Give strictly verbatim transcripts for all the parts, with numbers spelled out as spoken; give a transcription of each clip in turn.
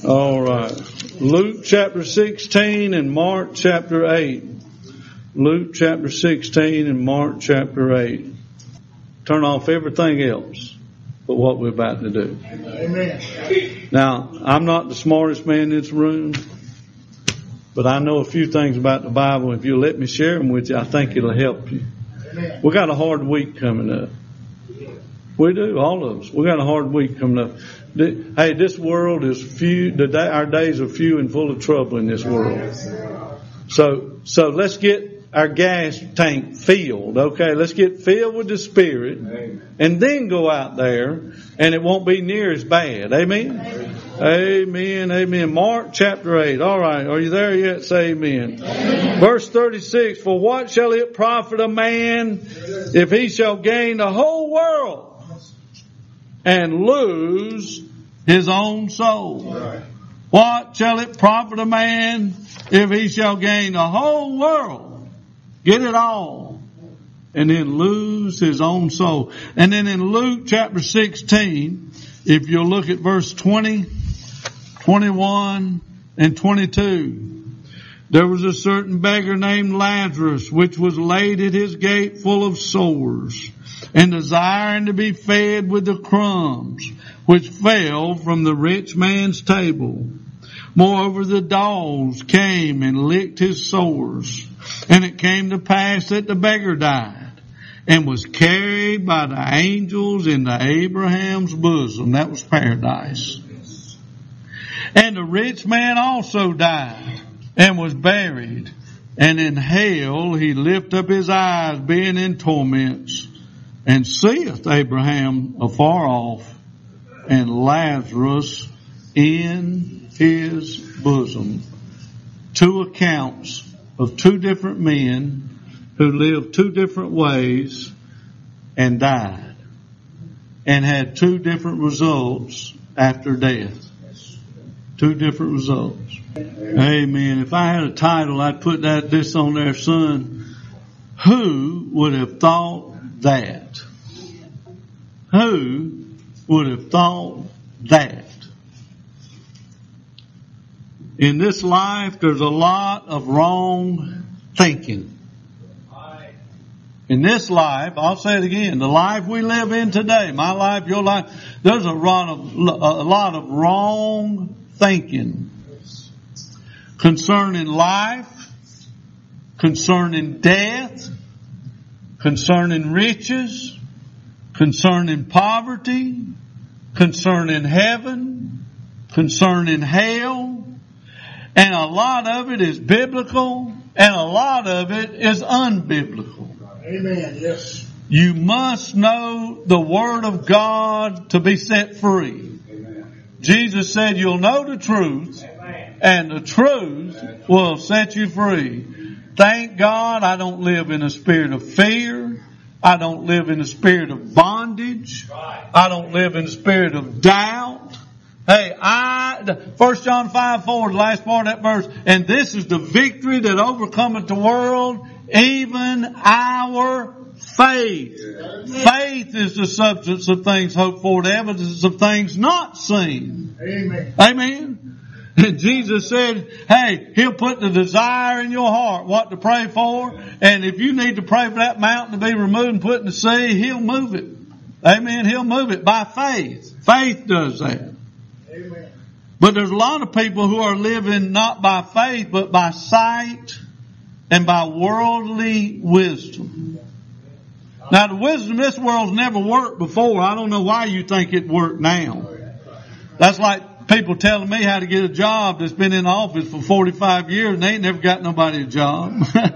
All right. Luke chapter sixteen and Mark chapter eight. Luke chapter sixteen and Mark chapter eight. Turn off everything else but what we're about to do. Amen. Now, I'm not the smartest man in this room, but I know a few things about the Bible. If you'll let me share them with you, I think it'll help you. Amen. We got a hard week coming up. We do, all of us. We got a hard week coming up. Hey, this world is few. The day, our days are few and full of trouble in this world. So, so let's get our gas tank filled. Okay, let's get filled with the Spirit, and then go out there, and it won't be near as bad. Amen. Amen. Amen. Amen. Mark chapter eight. All right, are you there yet? Say amen. Amen. Verse thirty-six. For what shall it profit a man if he shall gain the whole world and lose his own soul? Right. What shall it profit a man if he shall gain the whole world, get it all, and then lose his own soul? And then in Luke chapter sixteen, if you'll look at verse twenty, twenty-one, and twenty-two, there was a certain beggar named Lazarus, which was laid at his gate full of sores, and desiring to be fed with the crumbs which fell from the rich man's table. Moreover, the dogs came and licked his sores. And it came to pass that the beggar died and was carried by the angels into Abraham's bosom. That was paradise. And the rich man also died and was buried. And in hell he lift up his eyes, being in torments, and seeth Abraham afar off, and Lazarus in his bosom. Two accounts of two different men who lived two different ways and died, and had two different results after death. Two different results. Amen. If I had a title, I'd put that this on there, son. Who would have thought that? Who would have thought that? In this life, there's a lot of wrong thinking. In this life, I'll say it again, the life we live in today, my life, your life, there's a lot of, a lot of wrong thinking concerning life, concerning death, concerning riches, concerning poverty, concerning heaven, concerning hell. And a lot of it is biblical, and a lot of it is unbiblical. Amen. Yes. You must know the Word of God to be set free. Amen. Jesus said you'll know the truth, amen, and the truth, amen, will set you free. Thank God I don't live in a spirit of fear. I don't live in a spirit of bondage. I don't live in a spirit of doubt. Hey, I, First John five four, the last part of that verse, and this is the victory that overcometh the world, even our faith. Faith is the substance of things hoped for, the evidence of things not seen. Amen. Amen. And Jesus said, hey, He'll put the desire in your heart what to pray for. And if you need to pray for that mountain to be removed and put in the sea, He'll move it. Amen. He'll move it by faith. Faith does that. Amen. But there's a lot of people who are living not by faith, but by sight and by worldly wisdom. Now, the wisdom of this world's never worked before. I don't know why you think it worked now. That's like people telling me how to get a job that's been in office for forty-five years and they ain't never got nobody a job.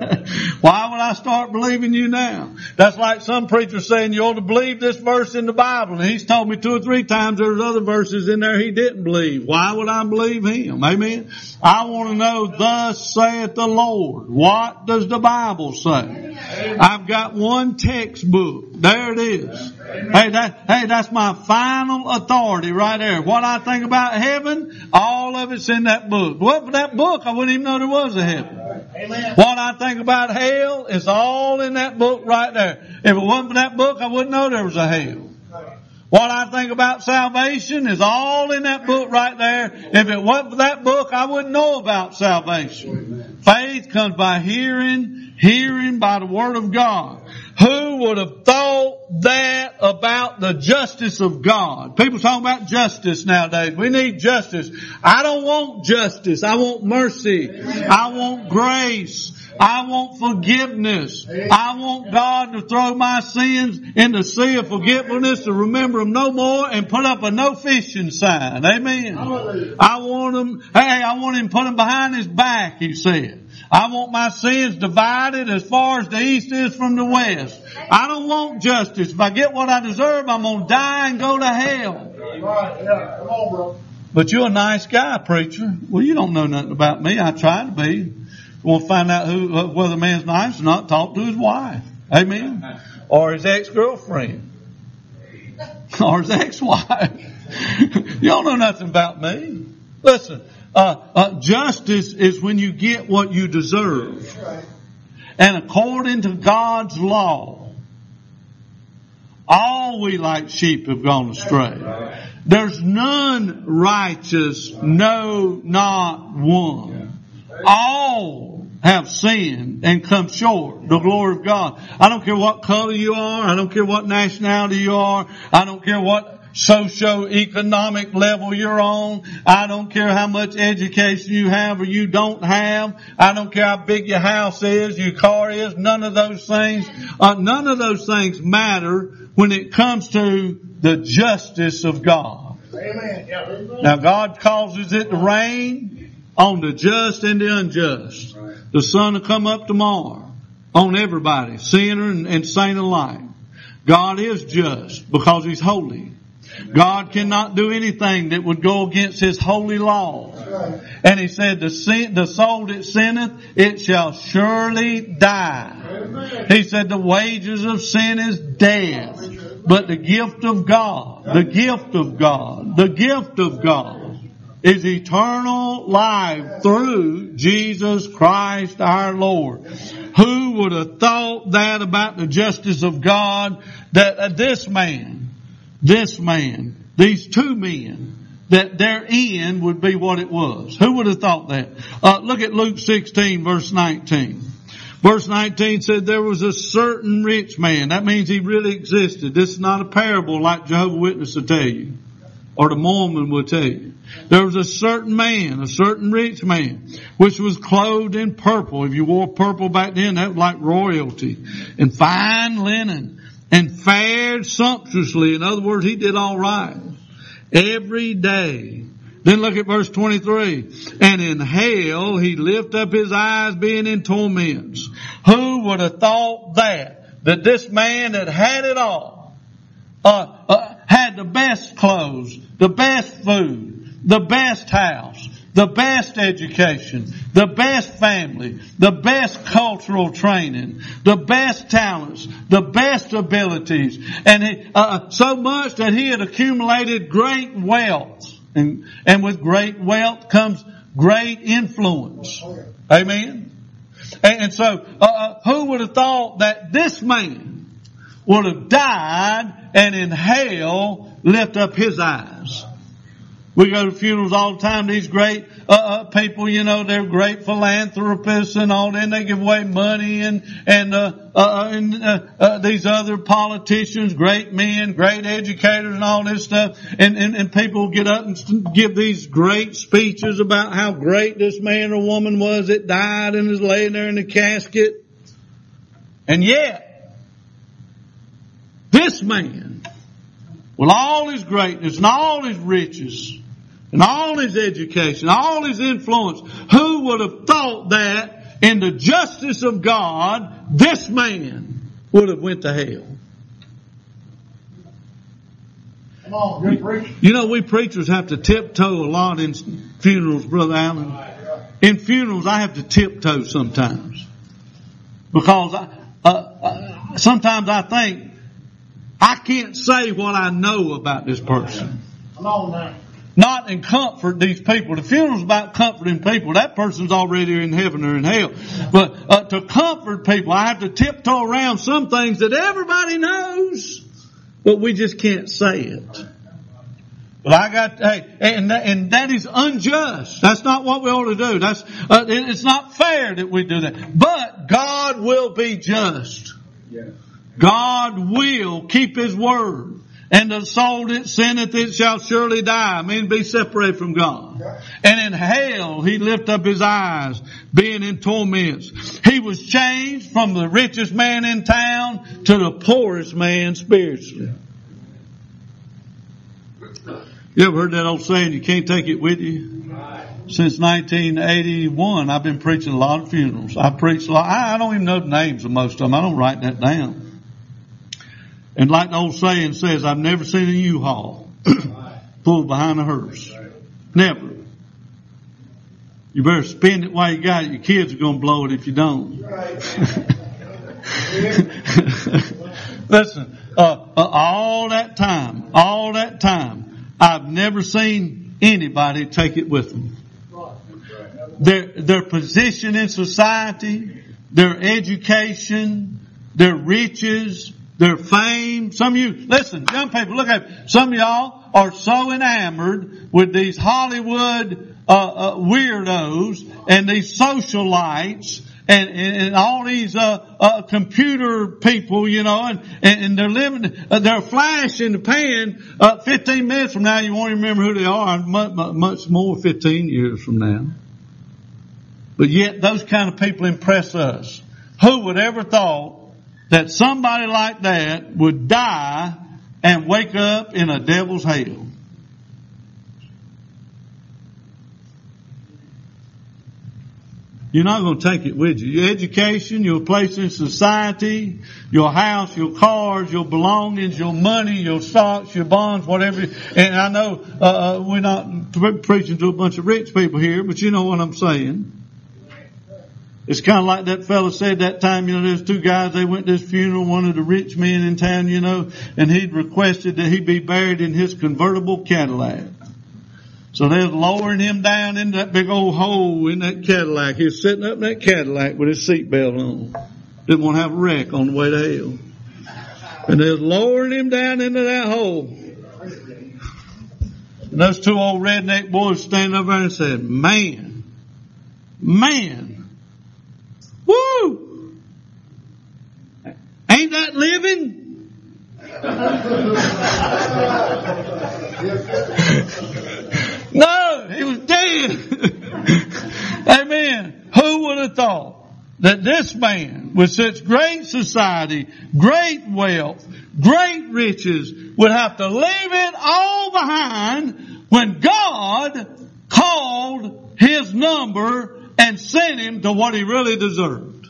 Why would I start believing you now? That's like some preacher saying you ought to believe this verse in the Bible. And he's told me two or three times there's other verses in there he didn't believe. Why would I believe him? Amen. I want to know, thus saith the Lord. What does the Bible say? I've got one textbook. There it is. Hey, that, hey, that's my final authority right there. What I think about heaven, all of it's in that book. What for that book, I wouldn't even know there was a heaven. Amen. What I think about hell is all in that book right there. If it wasn't for that book, I wouldn't know there was a hell. What I think about salvation is all in that book right there. If it wasn't for that book, I wouldn't know about salvation. Faith comes by hearing, hearing by the Word of God. Who would have thought that about the justice of God? People talk about justice nowadays. We need justice. I don't want justice. I want mercy. I want grace. I want forgiveness. I want God to throw my sins in the sea of forgetfulness, to remember them no more, and put up a no fishing sign. Amen. I want them, hey, I want Him to put them behind His back, He said. I want my sins divided as far as the east is from the west. I don't want justice. If I get what I deserve, I'm going to die and go to hell. But you're a nice guy, preacher. Well, you don't know nothing about me. I try to be. Want to find out who, whether a man's nice or not, talk to his wife. Amen. Or his ex-girlfriend. Or his ex-wife. You don't know nothing about me. Listen, uh, uh, justice is when you get what you deserve. And according to God's law, all we like sheep have gone astray. There's none righteous, no, not one. All have sinned and come short the glory of God. I don't care what color you are. I don't care what nationality you are. I don't care what socio-economic level you're on. I don't care how much education you have or you don't have. I don't care how big your house is, your car is. None of those things, uh, none of those things matter when it comes to the justice of God. Amen. Now God causes it to rain on the just and the unjust. The sun will come up tomorrow on everybody, sinner and, and saint alike. God is just because He's holy. God cannot do anything that would go against His holy law. And He said, the, sin, the soul that sinneth, it shall surely die. He said, the wages of sin is death. But the gift of God, the gift of God, the gift of God is eternal life through Jesus Christ our Lord. Who would have thought that about the justice of God, that uh, this man, this man, these two men, that their end would be what it was? Who would have thought that? Uh, look at Luke sixteen verse nineteen. Verse nineteen said there was a certain rich man. That means he really existed. This is not a parable like Jehovah's Witness will tell you, or the Mormon will tell you. There was a certain man, a certain rich man, which was clothed in purple. If you wore purple back then, that was like royalty. And fine linen, and fared sumptuously. In other words, he did all right. Every day. Then look at verse twenty-three. And in hell he lift up his eyes, being in torments. Who would have thought that? That this man that had it all, uh, uh, had the best clothes, the best food, the best house, the best education, the best family, the best cultural training, the best talents, the best abilities, and he, uh, so much that he had accumulated great wealth. And, and with great wealth comes great influence. Amen? And, and so, uh, who would have thought that this man would have died and in hell lift up his eyes? We go to funerals all the time. These great uh, uh, people, you know, they're great philanthropists and all that. And they give away money and and uh, uh, and uh, uh, these other politicians, great men, great educators, and all this stuff. And, and and people get up and give these great speeches about how great this man or woman was that died and is laying there in the casket. And yet, this man, with all his greatness and all his riches, and all his education, all his influence, who would have thought that in the justice of God, this man would have went to hell? Come on, good preacher. You know, we preachers have to tiptoe a lot in funerals, Brother Allen. In funerals, I have to tiptoe sometimes. Because I, uh, uh, sometimes I think, I can't say what I know about this person. Come on now. Not in comfort these people. The funeral's about comforting people. That person's already in heaven or in hell. But uh, to comfort people, I have to tiptoe around some things that everybody knows. but we just can't say it. But I got, hey, and that, and that is unjust. That's not what we ought to do. That's, uh, it's not fair that we do that. But God will be just. Yes. God will keep His word. And the soul that sinneth, it shall surely die. I mean, be separated from God. And in hell, he lift up his eyes, being in torments. He was changed from the richest man in town to the poorest man spiritually. You ever heard that old saying, you can't take it with you? Since nineteen eighty-one, I've been preaching a lot of funerals. I preach a lot. I don't even know the names of most of them. I don't write that down. And like the old saying says, I've never seen a U-Haul pulled behind a hearse. Never. You better spend it while you got it. Your kids are going to blow it if you don't. Listen, uh, uh, all that time, all that time, I've never seen anybody take it with them. Their, their position in society, their education, their riches, their fame. Some of you, listen, young people, look at it. Some of y'all are so enamored with these Hollywood uh, uh, weirdos and these socialites and, and, and all these uh, uh, computer people, you know, and, and, and they're living, uh, they're a flash in the pan. Uh, fifteen minutes from now, you won't even remember who they are. Much, much more fifteen years from now. But yet, those kind of people impress us. Who would ever thought that somebody like that would die and wake up in a devil's hell? You're not going to take it with you. Your education, your place in society, your house, your cars, your belongings, your money, your stocks, your bonds, whatever. And I know uh, we're not pre- preaching to a bunch of rich people here, but you know what I'm saying. It's kind of like that fellow said that time, you know, there's two guys, they went to this funeral, one of the rich men in town, you know, and he'd requested that he be buried in his convertible Cadillac. So they're lowering him down into that big old hole in that Cadillac. He was sitting up in that Cadillac with his seatbelt on. Didn't want to have a wreck on the way to hell. And they're lowering him down into that hole. And those two old redneck boys standing over there and said, man, man, woo! Ain't that living? No, he was dead. Amen. Who would have thought that this man with such great society, great wealth, great riches would have to leave it all behind when God called his number and sent him to what he really deserved?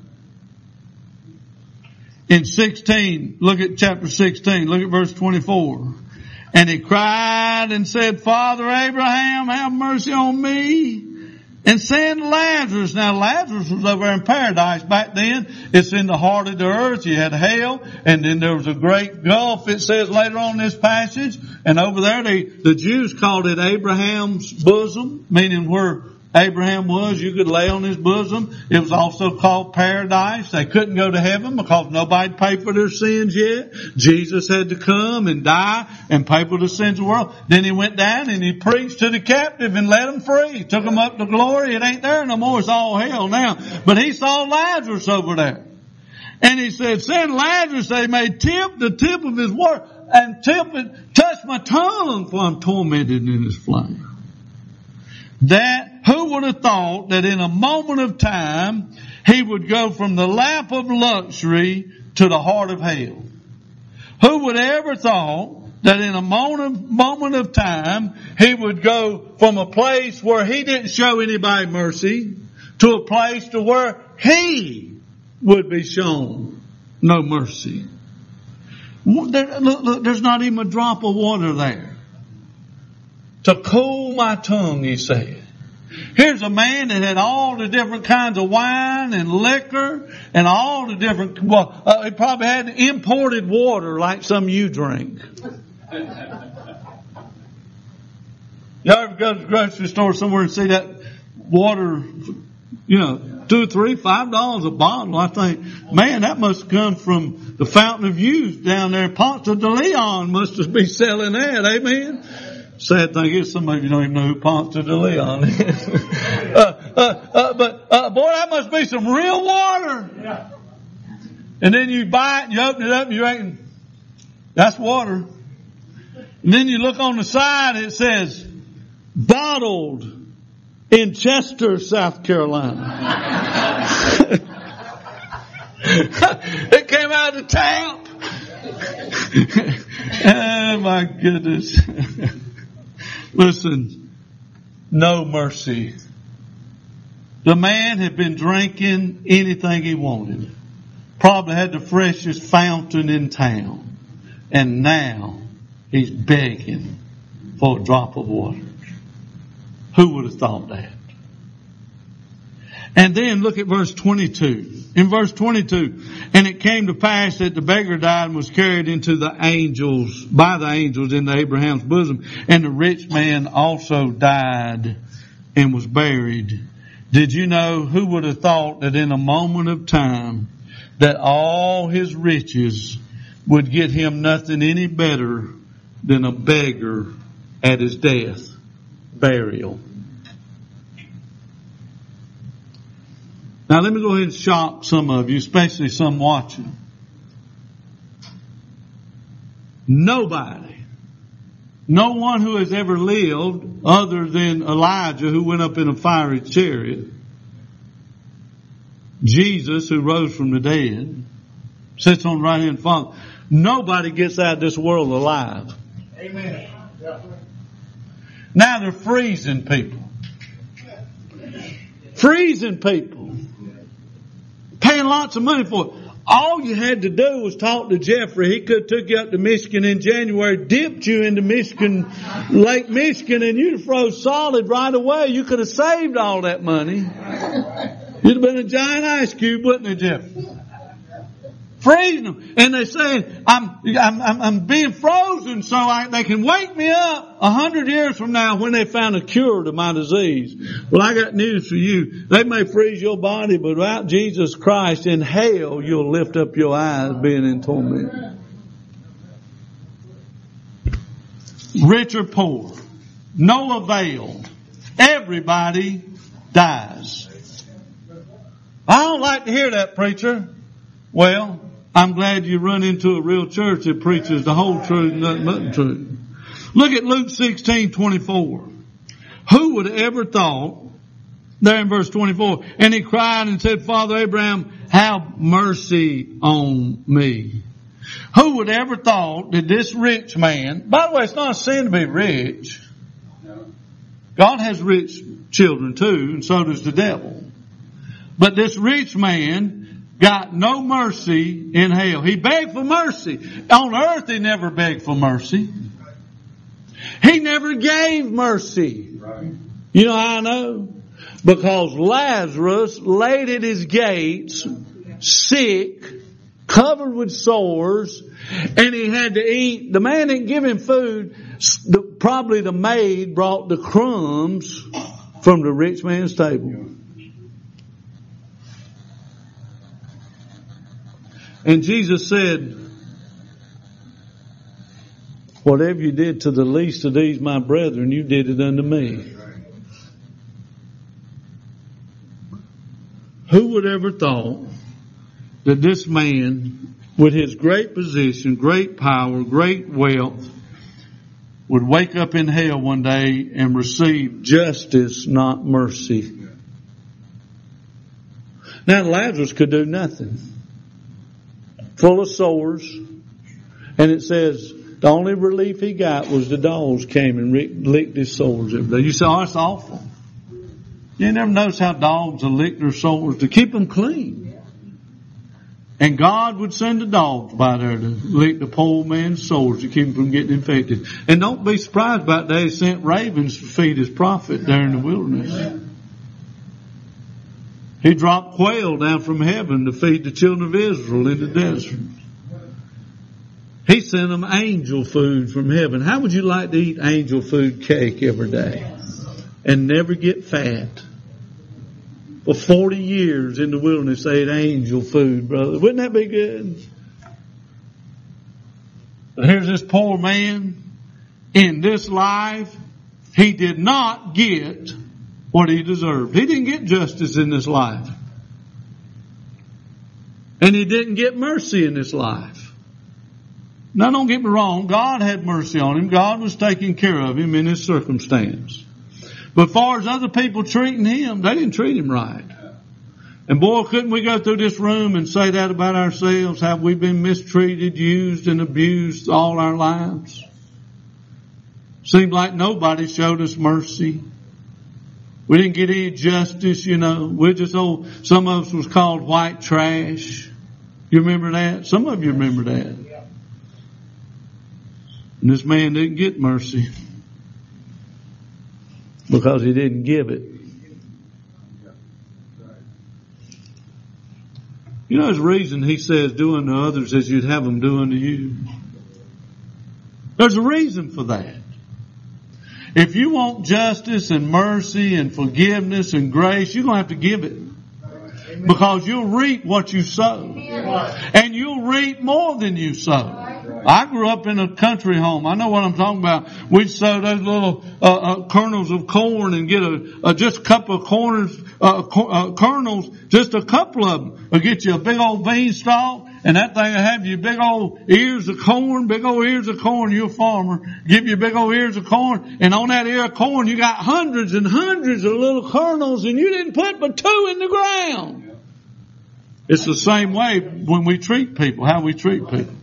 In sixteen, look at chapter sixteen, look at verse twenty-four. And he cried and said, Father Abraham, have mercy on me, and send Lazarus. Now Lazarus was over in paradise back then. It's in the heart of the earth. You had hell, and then there was a great gulf, it says later on in this passage. And over there, they, the Jews called it Abraham's bosom, meaning where Abraham was, you could lay on his bosom. It was also called paradise. They couldn't go to heaven because nobody paid for their sins yet. Jesus had to come and die and pay for the sins of the world. Then he went down and he preached to the captive and let them free. Took them up to glory. It ain't there no more. It's all hell now. But he saw Lazarus over there. And he said, send Lazarus, they may tip the tip of his word and tip it, touch my tongue, for I'm tormented in his flame. That, who would have thought that in a moment of time, he would go from the lap of luxury to the heart of hell? Who would ever thought that in a moment, moment of time, he would go from a place where he didn't show anybody mercy to a place to where he would be shown no mercy? There, look, look, there's not even a drop of water there to cool my tongue, he said. Here's a man that had all the different kinds of wine and liquor and all the different, well, uh, he probably had imported water like some you drink. Y'all ever go to the grocery store somewhere and see that water, you know, two or three, five dollars a bottle. I think, man, that must come from the Fountain of Youth down there. Ponce de Leon must be selling that. Amen. Sad thing is, some of you don't even know who Ponce de Leon is. uh, uh, uh, but uh, boy, that must be some real water. Yeah. And then you buy it and you open it up and you're thinking, that's water. And then you look on the side, it says, bottled in Chester, South Carolina. It came out of the tap. Oh my goodness. Listen, no mercy. The man had been drinking anything he wanted. Probably had the freshest fountain in town. And now he's begging for a drop of water. Who would have thought that? And then look at verse twenty-two. In verse twenty-two, and it came to pass that the beggar died and was carried into the angels, by the angels into Abraham's bosom. And the rich man also died and was buried. Did you know, who would have thought that in a moment of time that all his riches would get him nothing any better than a beggar at his death, burial. Now let me go ahead and shock some of you, especially some watching. Nobody, no one who has ever lived other than Elijah, who went up in a fiery chariot, Jesus, who rose from the dead, sits on the right hand of the Father. Nobody gets out of this world alive. Amen. Now they're freezing people. Freezing people. Paying lots of money for it. All you had to do was talk to Jeffrey. He could have took you up to Michigan in January, dipped you into Michigan, Lake Michigan, and you'd have froze solid right away. You could have saved all that money. You'd have been a giant ice cube, wouldn't it, Jeffrey? Freezing them. And they're saying, I'm, I'm, I'm, I'm being frozen so I, they can wake me up a hundred years from now when they found a cure to my disease. Well, I got news for you. They may freeze your body, but without Jesus Christ in hell, you'll lift up your eyes being in torment. Rich or poor, no avail. Everybody dies. I don't like to hear that, preacher. Well, I'm glad you run into a real church that preaches the whole truth and nothing but the truth. Look at Luke sixteen twenty-four. Who would have ever thought, there in verse twenty-four, and he cried and said, Father Abraham, have mercy on me. Who would ever thought that this rich man, by the way, it's not a sin to be rich. God has rich children too, and so does the devil. But this rich man got no mercy in hell. He begged for mercy. On earth, he never begged for mercy. He never gave mercy. You know how I know? Because Lazarus laid at his gates, sick, covered with sores, and he had to eat. The man didn't give him food. The, probably the maid brought the crumbs from the rich man's table. And Jesus said, whatever you did to the least of these, my brethren, you did it unto me. Who would ever thought that this man, with his great position, great power, great wealth, would wake up in hell one day and receive justice, not mercy? Now Lazarus could do nothing. Full of sores. And it says the only relief he got was the dogs came and licked his sores every day. You say, oh, that's awful. You never notice how dogs will lick their sores to keep them clean. And God would send the dogs by there to lick the poor man's sores to keep him from getting infected. And don't be surprised about that. He sent ravens to feed his prophet there in the wilderness. He dropped quail down from heaven to feed the children of Israel in the desert. He sent them angel food from heaven. How would you like to eat angel food cake every day and never get fat? for forty years in the wilderness ate angel food, brother. Wouldn't that be good? But here's this poor man in this life. He did not get what he deserved. He didn't get justice in this life. And he didn't get mercy in this life. Now don't get me wrong. God had mercy on him. God was taking care of him in his circumstance. But as far as other people treating him, they didn't treat him right. And boy, couldn't we go through this room and say that about ourselves? Have we been mistreated, used, and abused all our lives? Seemed like nobody showed us mercy. We didn't get any justice, you know. We're just old. Some of us was called white trash. You remember that? Some of you remember that. And this man didn't get mercy because he didn't give it. You know, there's a reason he says do unto others as you'd have them do unto you. There's a reason for that. If you want justice and mercy and forgiveness and grace, you're going to have to give it. Because you'll reap what you sow. And you'll reap more than you sow. I grew up in a country home. I know what I'm talking about. We'd sow those little uh, uh, kernels of corn and get a, a just a couple of corners, uh, cor- uh, kernels, just a couple of them. Or get you a big old beanstalk, and that thing will have you big old ears of corn, big old ears of corn. You're a farmer. Give you big old ears of corn, and on that ear of corn you got hundreds and hundreds of little kernels, and you didn't put but two in the ground. It's the same way when we treat people, how we treat people.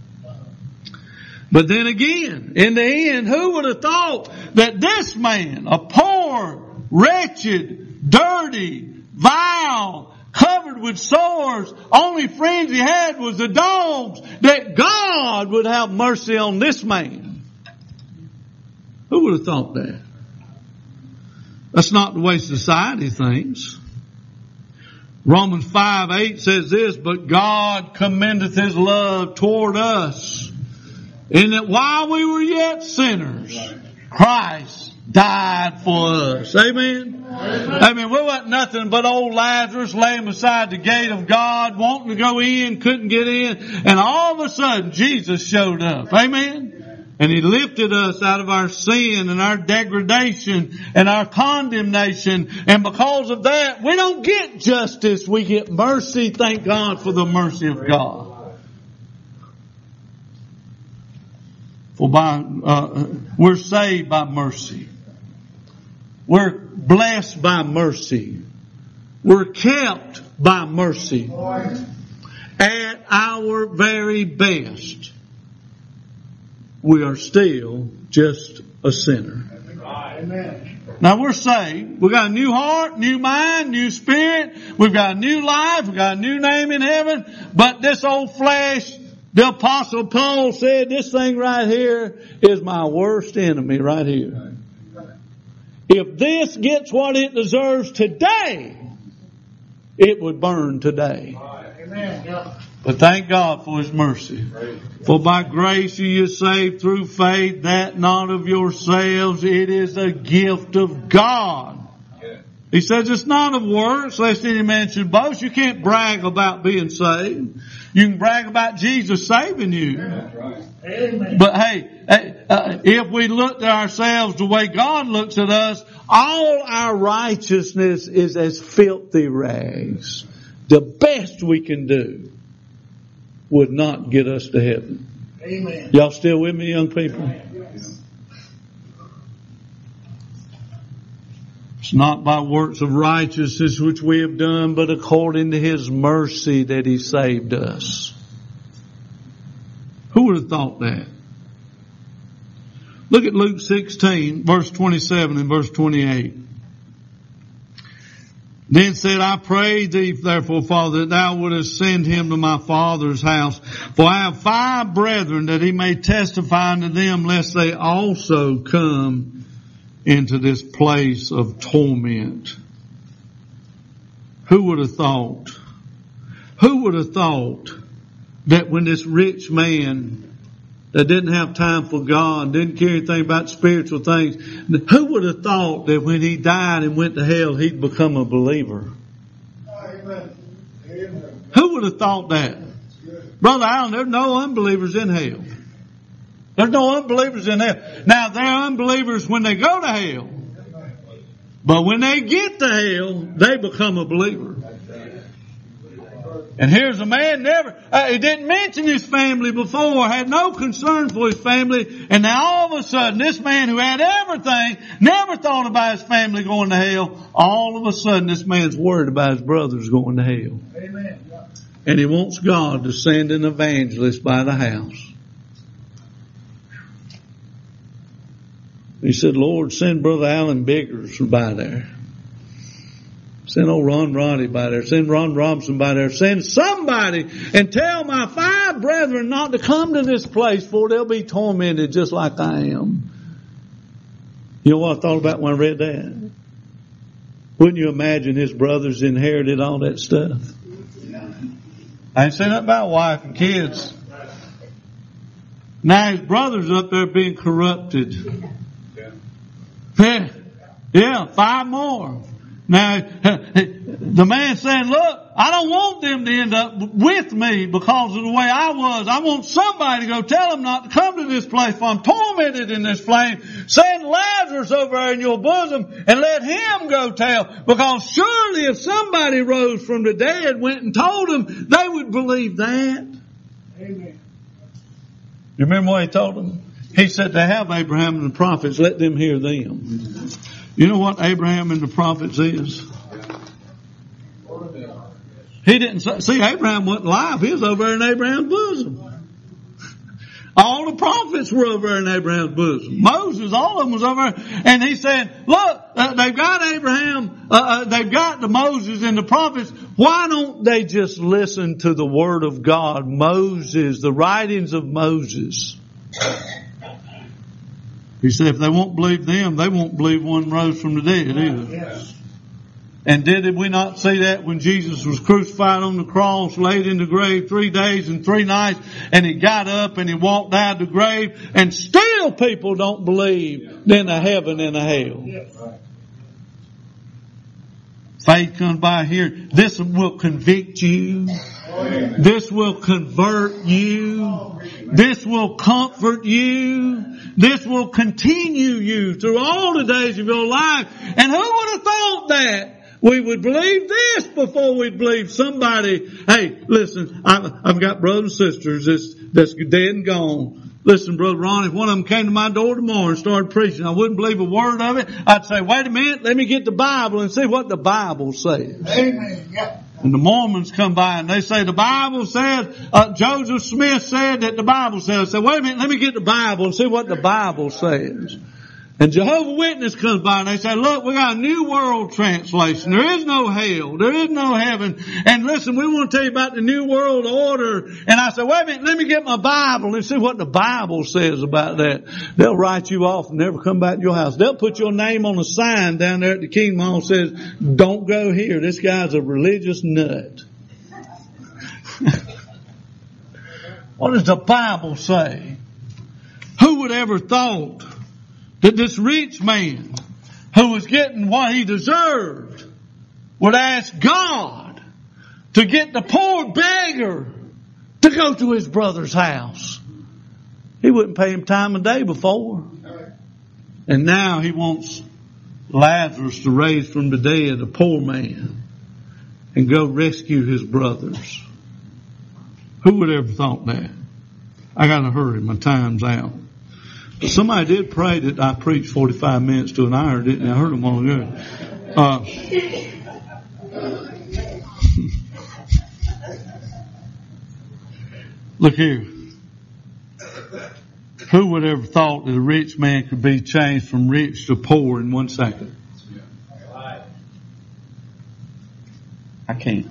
But then again, in the end, who would have thought that this man, a poor, wretched, dirty, vile, covered with sores, only friends he had was the dogs, that God would have mercy on this man? Who would have thought that? That's not the way society thinks. Romans five eight says this, but God commendeth his love toward us, in that while we were yet sinners, Christ died for us. Amen? Amen. I mean, we weren't nothing but old Lazarus laying beside the gate of God, wanting to go in, couldn't get in, and all of a sudden Jesus showed up. Amen? And he lifted us out of our sin and our degradation and our condemnation. And because of that, we don't get justice. We get mercy. Thank God for the mercy of God. For by, uh, we're saved by mercy. We're blessed by mercy. We're kept by mercy. At our very best, we are still just a sinner. Amen. Now we're saved. We've got a new heart, new mind, new spirit. We've got a new life. We've got a new name in heaven. But this old flesh, the Apostle Paul said, this thing right here is my worst enemy right here. If this gets what it deserves today, it would burn today. Amen. But thank God for his mercy. For by grace you are saved through faith, that not of yourselves. It is a gift of God. He says it's not of works, lest any man should boast. You can't brag about being saved. You can brag about Jesus saving you. Amen. But hey, uh, if we look at ourselves the way God looks at us, all our righteousness is as filthy rags. The best we can do would not get us to heaven. Amen. Y'all still with me, young people? Yes. It's not by works of righteousness which we have done, but according to his mercy that he saved us. Who would have thought that? Look at Luke sixteen, verse twenty-seven and verse twenty-eight. Then said, I pray thee, therefore, Father, that thou wouldest send him to my father's house. For I have five brethren, that he may testify unto them, lest they also come into this place of torment. Who would have thought? Who would have thought that when this rich man that didn't have time for God, didn't care anything about spiritual things, who would have thought that when he died and went to hell, he'd become a believer? Who would have thought that? Brother Allen, there's no unbelievers in hell. There's no unbelievers in hell. Now, there are unbelievers when they go to hell. But when they get to hell, they become a believer. And here's a man never, uh, he didn't mention his family before, had no concern for his family, and now all of a sudden, this man who had everything, never thought about his family going to hell, all of a sudden this man's worried about his brothers going to hell. Amen. And he wants God to send an evangelist by the house. He said, Lord, send Brother Alan Biggers by there. Send old Ron Roddy by there. Send Ron Robinson by there. Send somebody and tell my five brethren not to come to this place, for they'll be tormented just like I am. You know what I thought about when I read that? Wouldn't you imagine his brothers inherited all that stuff? I ain't saying nothing about wife and kids. Now his brothers up there being corrupted. Yeah, yeah, five more. Now, the man saying, look, I don't want them to end up with me because of the way I was. I want somebody to go tell them not to come to this place, for I'm tormented in this flame. Send Lazarus over there in your bosom and let him go tell. Because surely if somebody rose from the dead, went and told them, they would believe that. Amen. You remember what he told them? He said, they have Abraham and the prophets, let them hear them. You know what Abraham and the prophets is? He didn't say, see, Abraham wasn't alive. He was over there in Abraham's bosom. All the prophets were over there in Abraham's bosom. Moses, all of them was over there. And he said, look, uh, they've got Abraham, uh, uh, they've got the Moses and the prophets. Why don't they just listen to the word of God? Moses, the writings of Moses. He said, if they won't believe them, they won't believe one rose from the dead either. Yes. And did we not see that when Jesus was crucified on the cross, laid in the grave three days and three nights, and he got up and he walked out of the grave, and still people don't believe in a heaven and a hell. Yes. Faith comes by here. This will convict you. This will convert you. This will comfort you. This will continue you through all the days of your life. And who would have thought that we would believe this before we believe somebody? Hey, listen, I've got brothers and sisters that's, that's dead and gone. Listen, Brother Ron, if one of them came to my door tomorrow and started preaching, I wouldn't believe a word of it. I'd say, wait a minute, let me get the Bible and see what the Bible says. Amen. Yeah. And the Mormons come by and they say, the Bible says, uh, Joseph Smith said that the Bible says. I say, wait a minute, let me get the Bible and see what the Bible says. And Jehovah's Witness comes by and they say, look, we got a New World Translation. There is no hell. There is no heaven. And listen, we want to tell you about the New World Order. And I say, wait a minute, let me get my Bible and see what the Bible says about that. They'll write you off and never come back to your house. They'll put your name on a sign down there at the Kingdom Hall that says, don't go here. This guy's a religious nut. What does the Bible say? Who would ever thought that this rich man who was getting what he deserved would ask God to get the poor beggar to go to his brother's house? He wouldn't pay him time of day before. And now he wants Lazarus to raise from the dead a poor man and go rescue his brothers. Who would ever thought that? I got to hurry. My time's out. Somebody did pray that I preached forty-five minutes to an hour, didn't they? I heard them all good. Uh, look here. Who would ever thought that a rich man could be changed from rich to poor in one second? I can't.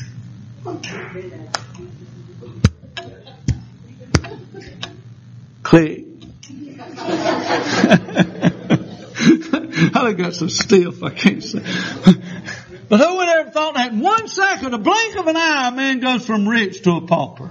Click. I got so stiff I can't say. But who would ever thought that in one second, a blink of an eye, a man goes from rich to a pauper?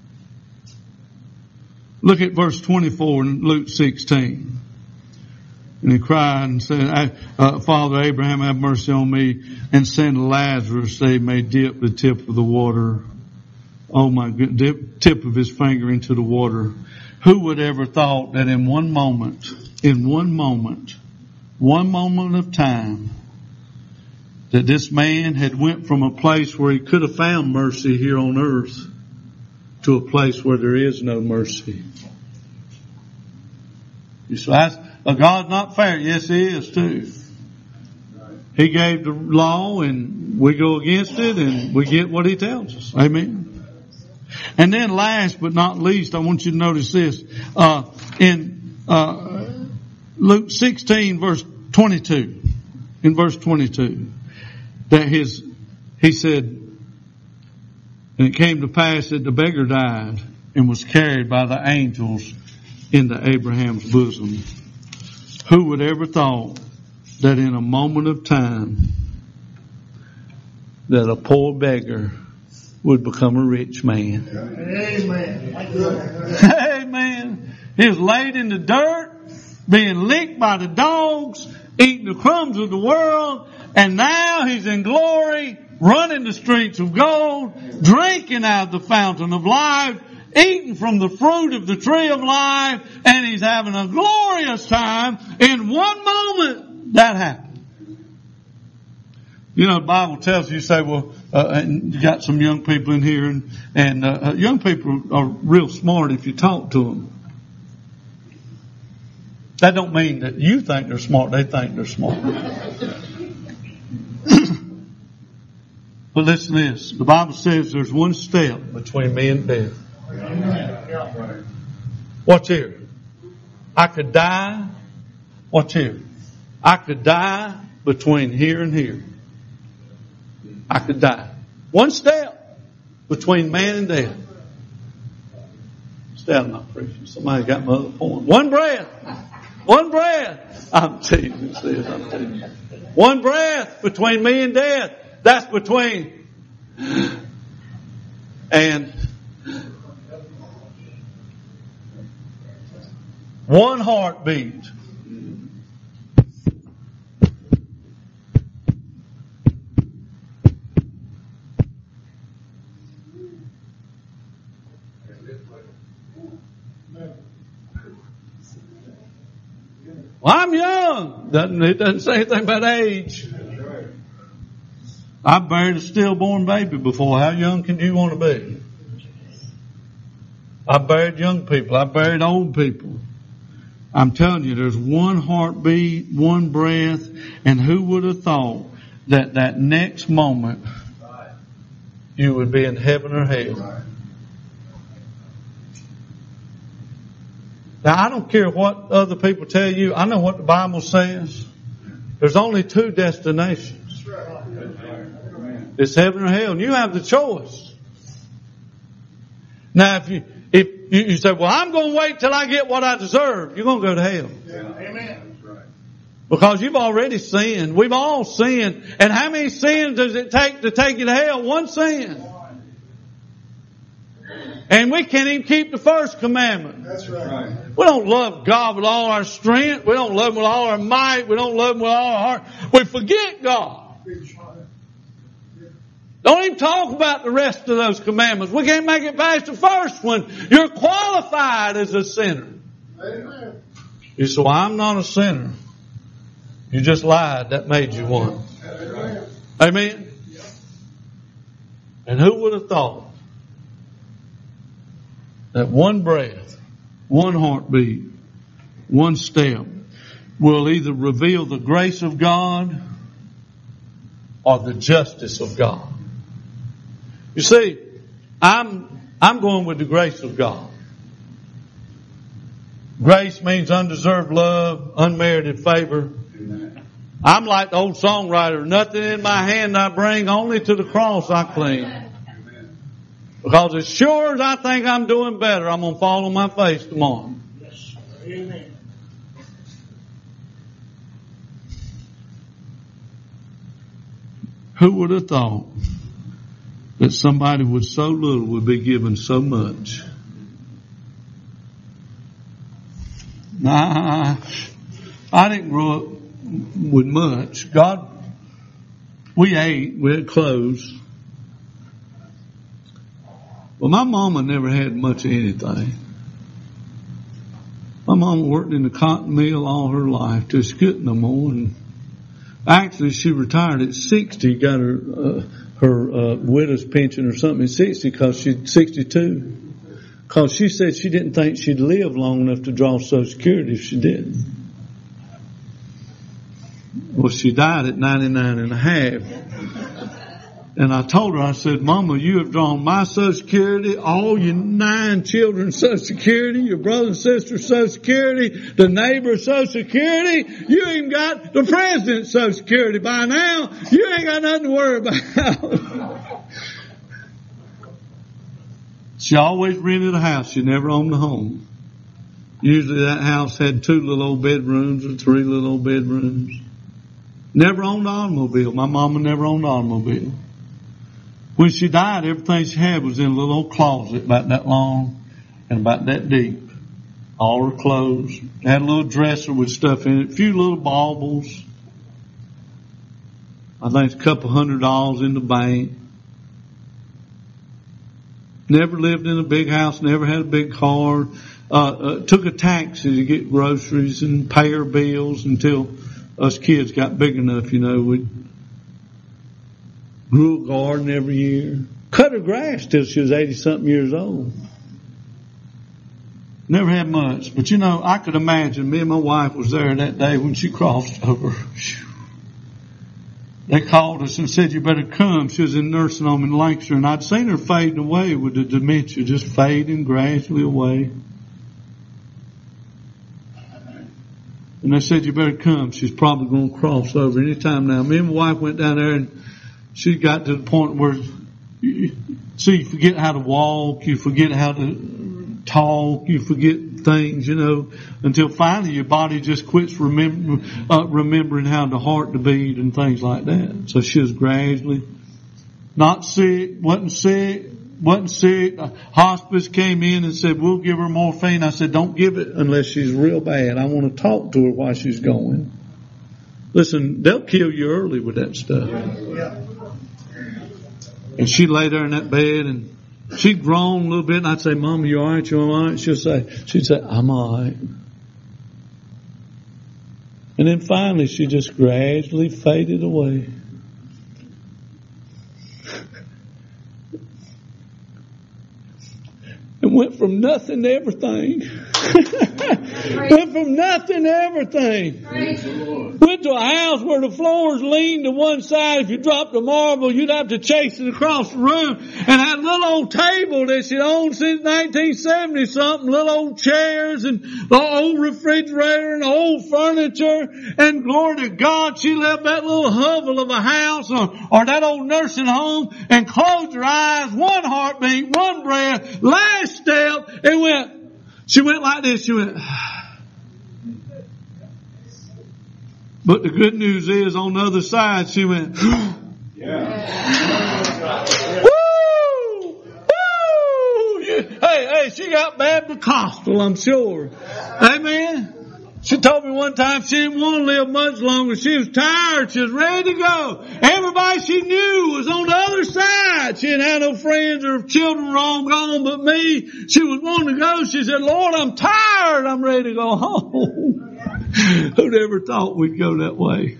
Look at verse twenty-four in Luke sixteen. And he cried and said, uh, Father Abraham, have mercy on me, and send Lazarus that he may dip the tip of the water. Oh my good, dip, tip of his finger into the water. Who would ever thought that in one moment, in one moment, one moment of time, that this man had went from a place where he could have found mercy here on earth to a place where there is no mercy. You say, that's, uh, God's not fair. Yes, He is too. He gave the law and we go against it and we get what He tells us. Amen. And then last but not least, I want you to notice this. Uh, in, uh, Luke sixteen verse twenty-two, in verse twenty-two, that his, he said, and it came to pass that the beggar died and was carried by the angels into Abraham's bosom. Who would ever thought that in a moment of time that a poor beggar would become a rich man? Amen. Amen. He was laid in the dirt, being licked by the dogs, eating the crumbs of the world, and now he's in glory, running the streets of gold, drinking out of the fountain of life, eating from the fruit of the tree of life, and he's having a glorious time. In one moment, that happened. You know, the Bible tells you, you say, well, uh, and you got some young people in here, and, and uh, young people are real smart if you talk to them. That don't mean that you think they're smart, they think they're smart. But listen to this. The Bible says there's one step between me and death. Watch here. I could die. Watch here. I could die between here and here. I could die. One step between man and death. Stay out of my preaching. Somebody got my other point. One breath. One breath. I'm teasing this. I'm teasing. One breath between me and death. That's between and one heartbeat. Well, I'm young. Doesn't, it doesn't say anything about age. I buried a stillborn baby before. How young can you want to be? I buried young people. I buried old people. I'm telling you, there's one heartbeat, one breath, and who would have thought that that next moment you would be in heaven or hell? Now, I don't care what other people tell you. I know what the Bible says. There's only two destinations. It's heaven or hell, and you have the choice. Now, if you if you, you say, "Well, I'm going to wait till I get what I deserve," you're going to go to hell. Yeah. Amen. Because you've already sinned. We've all sinned. And how many sins does it take to take you to hell? One sin. And we can't even keep the first commandment. That's right. We don't love God with all our strength. We don't love Him with all our might. We don't love Him with all our heart. We forget God. Don't even talk about the rest of those commandments. We can't make it past the first one. You're qualified as a sinner. Amen. You say, well, I'm not a sinner. You just lied. That made you one. Amen. Amen. And who would have thought that one breath, one heartbeat, one step will either reveal the grace of God or the justice of God? You see, I'm, I'm going with the grace of God. Grace means undeserved love, unmerited favor. I'm like the old songwriter, nothing in my hand I bring, only to the cross I cling. Because as sure as I think I'm doing better, I'm going to fall on my face tomorrow. Yes. Amen. Who would have thought that somebody with so little would be given so much? Nah, I I didn't grow up with much. God, we ate, we had clothes. Well, my mama never had much of anything. My mama worked in the cotton mill all her life till she couldn't no more. And actually, she retired at sixty, got her uh, her uh, widow's pension or something at sixty because she's sixty-two. Because she said she didn't think she'd live long enough to draw Social Security if she didn't. Well, she died at ninety-nine and a half. And I told her, I said, Mama, you have drawn my Social Security, all your nine children's Social Security, your brother and sister's Social Security, the neighbor's Social Security. You even got the president's Social Security by now. You ain't got nothing to worry about. She always rented a house. She never owned a home. Usually that house had two little old bedrooms or three little old bedrooms. Never owned an automobile. My mama never owned an automobile. When she died, everything she had was in a little old closet about that long and about that deep. All her clothes. Had a little dresser with stuff in it. A few little baubles. I think a couple hundred dollars in the bank. Never lived in a big house. Never had a big car. Uh, uh, took a taxi to get groceries and pay her bills until us kids got big enough, you know. We grew a garden every year. Cut her grass till she was eighty-something years old. Never had much. But, you know, I could imagine me and my wife was there that day when she crossed over. They called us and said, you better come. She was in nursing home in Lancaster, and I'd seen her fading away with the dementia, just fading gradually away. And they said, you better come. She's probably going to cross over anytime now. Me and my wife went down there, and she got to the point where, you, see, you forget how to walk, you forget how to talk, you forget things, you know, until finally your body just quits remember, uh, remembering how the heart to beat and things like that. So she was gradually not sick, wasn't sick, wasn't sick. Hospice came in and said, we'll give her morphine. I said, don't give it unless she's real bad. I want to talk to her while she's going. Listen, they'll kill you early with that stuff. And she lay there in that bed and she'd groan a little bit, and I'd say, Mama, you all right? You all right? She'd say, she'd say, I'm all right. And then finally she just gradually faded away. And went from nothing to everything. Went from nothing to everything. Went to a house where the floors leaned to one side. If you dropped a marble, you'd have to chase it across the room. And had a little old table that she'd owned since nineteen seventy something. Little old chairs and the old refrigerator and old furniture. And glory to God, she left that little hovel of a house or, or that old nursing home and closed her eyes. One heartbeat, one breath, last step, and went. She went like this. She went. But the good news is, on the other side, she went. Yeah. Woo! Woo! Hey, hey, she got Baptist Costal, I'm sure. Amen. She told me one time she didn't want to live much longer. She was tired. She was ready to go. Everybody she knew was on the other side. She didn't have no friends or children were all gone but me. She was wanting to go. She said, Lord, I'm tired. I'm ready to go home. Who'd ever thought we'd go that way?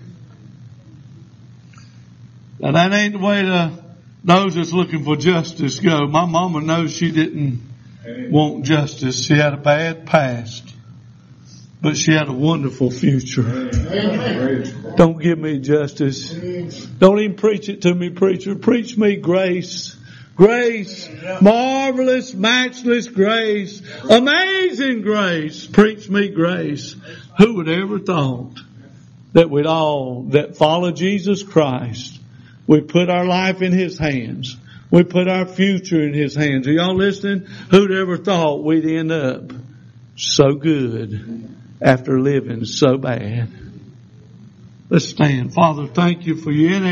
Now that ain't the way the, those that's looking for justice go. My mama knows she didn't want justice. She had a bad past. But she had a wonderful future. Don't give me justice. Don't even preach it to me, preacher. Preach me grace. Grace. Marvelous, matchless grace. Amazing grace. Preach me grace. Who would ever thought that we'd all that follow Jesus Christ, we put our life in His hands. We put our future in His hands. Are y'all listening? Who'd ever thought we'd end up so good after living so bad? Let's stand. Father, thank you for your